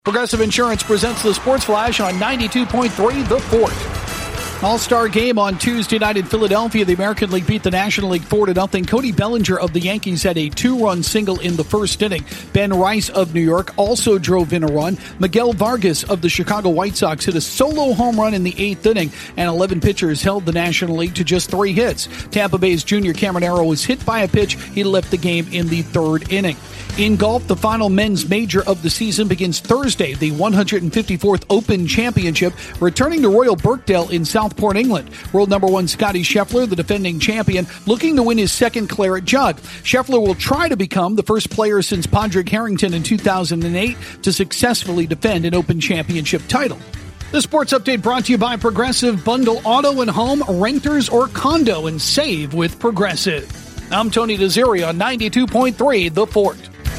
Progressive Insurance presents the Sports Flash on 92.3 The Fort. All-Star game on Tuesday night in Philadelphia. The American League beat the National League 4-0. Cody Bellinger of the Yankees had a two-run single in the first inning. Ben Rice of New York also drove in a run. Miguel Vargas of the Chicago White Sox hit a solo home run in the eighth inning, and 11 pitchers held the National League to just 3 hits. Tampa Bay's Junior Caminero was hit by a pitch. He left the game in the third inning. In golf, the final men's major of the season begins Thursday, the 154th Open Championship, returning to Royal Birkdale in Southport, England. World number 1 Scottie Scheffler, the defending champion, looking to win his second claret jug. Scheffler will try to become the first player since Padraig Harrington in 2008 to successfully defend an Open Championship title. The sports update brought to you by Progressive. Bundle auto and home, renters or condo, and save with Progressive. I'm Tony DeZeri on 92.3 The Fort.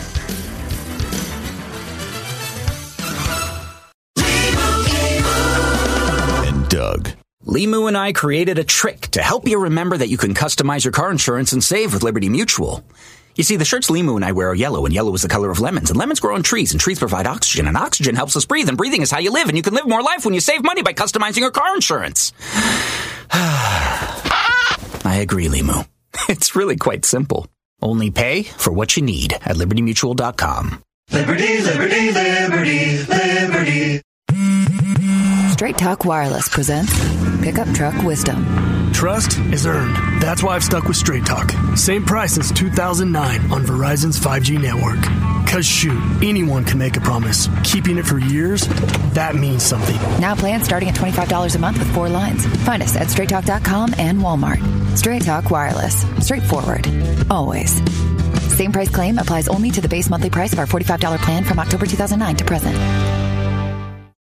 Doug. Limu and I created a trick to help you remember that you can customize your car insurance and save with Liberty Mutual. You see, the shirts Limu and I wear are yellow, and yellow is the color of lemons, and lemons grow on trees, and trees provide oxygen, and oxygen helps us breathe, and breathing is how you live, and you can live more life when you save money by customizing your car insurance. I agree, Limu. It's really quite simple. Only pay for what you need at LibertyMutual.com. Liberty, liberty, liberty, liberty. Straight Talk Wireless presents Pickup Truck Wisdom. Trust is earned. That's why I've stuck with Straight Talk. Same price since 2009 on Verizon's 5G network. Cause shoot, anyone can make a promise. Keeping it for years, that means something. Now plans starting at $25 a month with 4 lines. Find us at straighttalk.com and Walmart. Straight Talk Wireless. Straightforward. Always. Same price claim applies only to the base monthly price of our $45 plan from October 2009 to present.